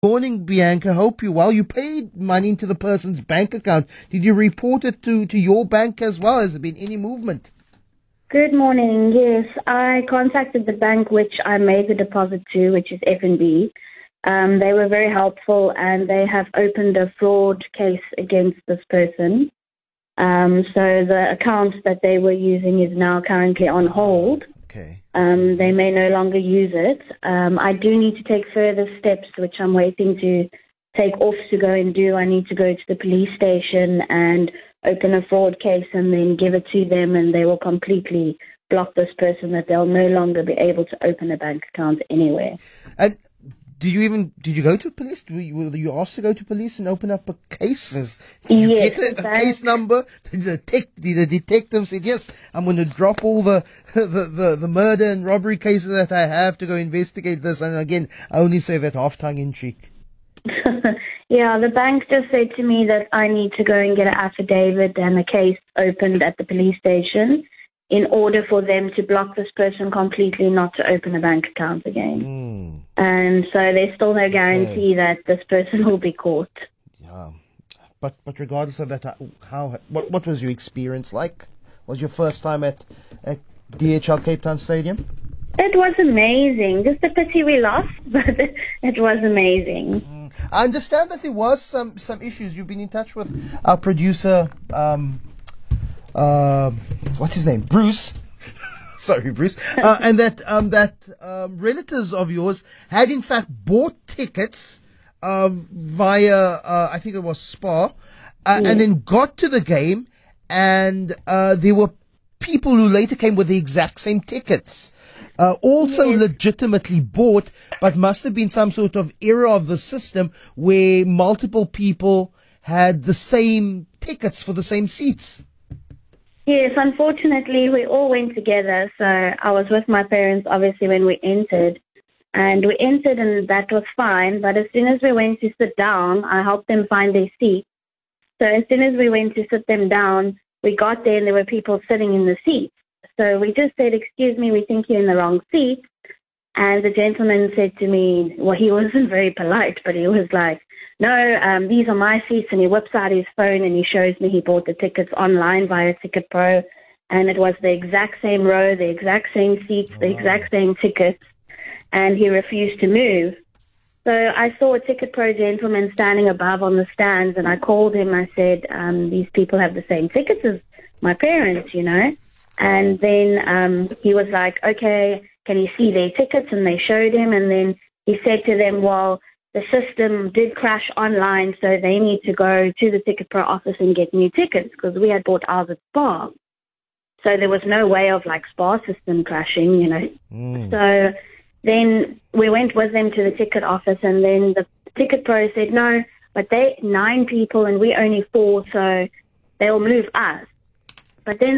Morning, Bianca. Hope you're well. You paid money into the person's bank account. Did you report it to your bank as well? Has there been any movement? Good morning. Yes, I contacted the bank which I made the deposit to, which is FNB. They were very helpful and they have opened a fraud case against this person. So the account that they were using is now currently on hold. Okay. They may no longer use it. I do need to take further steps, which I'm waiting to take off to go and do. I need to go to the police station and open a fraud case and then give it to them, and they will completely block this person that they'll no longer be able to open a bank account anywhere. And did you go to police? Were you asked to go to police and open up a case? Did you Yes, get a case number? The detective said, yes, I'm going to drop all the murder and robbery cases that I have to go investigate this. And again, I only say that half tongue in cheek. Yeah, the bank just said to me that I need to go and get an affidavit and a case opened at the police station in order for them to block this person completely, not to open a bank account again. And so there's still no guarantee that this person will be caught. Yeah. But regardless of that, what was your experience like? Was your first time at DHL Cape Town Stadium? It was amazing. Just a pity we lost, but it was amazing. I understand that there was some issues. You've been in touch with our producer, what's his name? Bruce. Sorry, Bruce. And that relatives of yours had in fact bought tickets via, I think it was Spar, and then got to the game, and there were people who later came with the exact same tickets. Also legitimately bought, but must have been some sort of error of the system where multiple people had the same tickets for the same seats. Yes, unfortunately, we all went together. So I was with my parents, obviously, when we entered. And that was fine. But as soon as we went to sit down, I helped them find their seats. So as soon as we went to sit them down, we got there and there were people sitting in the seats. So we just said, excuse me, we think you're in the wrong seat. And the gentleman said to me, well, he wasn't very polite, but he was like, no, these are my seats. And he whips out his phone and he shows me he bought the tickets online via Ticket Pro. And it was the exact same row, the exact same seats, the exact same tickets. And he refused to move. So I saw a Ticket Pro gentleman standing above on the stands, and I called him. I said, these people have the same tickets as my parents, you know. And then he was like, okay, can you see their tickets? And they showed him. And then he said to them, well, the system did crash online, so they need to go to the Ticket Pro office and get new tickets because we had bought ours at Spar. So there was no way of like Spar system crashing, you know. So then we went with them to the ticket office, and then the Ticket Pro said, no, but they 9 people and we only 4, so they'll move us. But then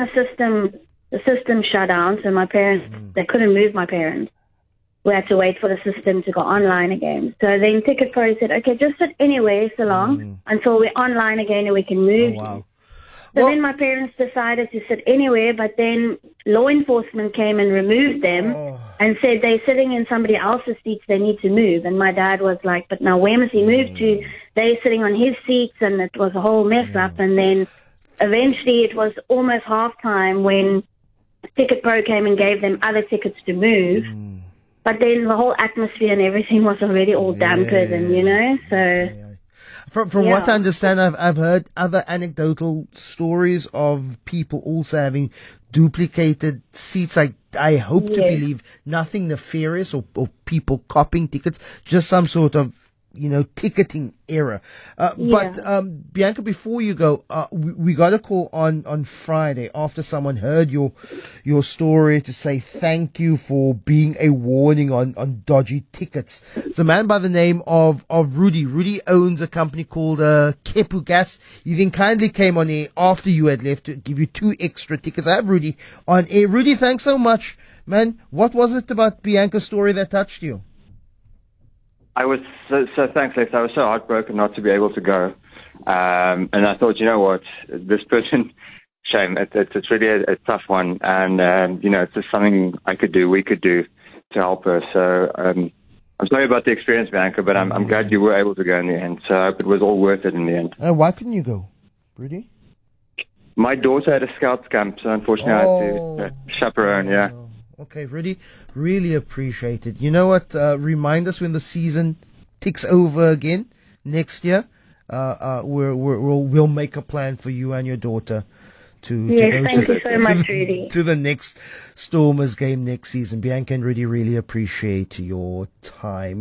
the system shut down, so my parents, they couldn't move my parents. We had to wait for the system to go online again. So then Ticket Pro said, okay, just sit anywhere so long until we're online again and we can move. Wow. So then my parents decided to sit anywhere, but then law enforcement came and removed them and said they're sitting in somebody else's seats, they need to move. And my dad was like, but now where must he move to? They're sitting on his seats, and it was a whole mess up. And then eventually it was almost halftime when Ticket Pro came and gave them other tickets to move. But then the whole atmosphere and everything was already all dampened, and, you know, so... From what I understand, I've heard other anecdotal stories of people also having duplicated seats. I hope to believe nothing nefarious or people copying tickets, just some sort of, you know, ticketing error. But Bianca, before you go, we got a call on Friday after someone heard your story to say thank you for being a warning on dodgy tickets. It's a man by the name of Rudy. Rudy owns a company called Kepu Gas. He then kindly came on air after you had left to give you 2 extra tickets. I have Rudy on air. Rudy, thanks so much, man. What was it about Bianca's story that touched you? I was so thanks, Lex. I was so heartbroken not to be able to go. And I thought, you know what, this person, shame. It's really a tough one. And, you know, it's just something we could do to help her. So I'm sorry about the experience, Bianca, but I'm glad you were able to go in the end. So I hope it was all worth it in the end. Why couldn't you go, Rudy? My daughter had a Scouts camp, so unfortunately I had to chaperone, yeah. Okay, Rudy, really appreciate it. You know what? Remind us when the season ticks over again next year. We'll make a plan for you and your daughter to Yes, go thank you so much, Rudy. to the next Stormers game next season. Bianca and Rudy, really appreciate your time.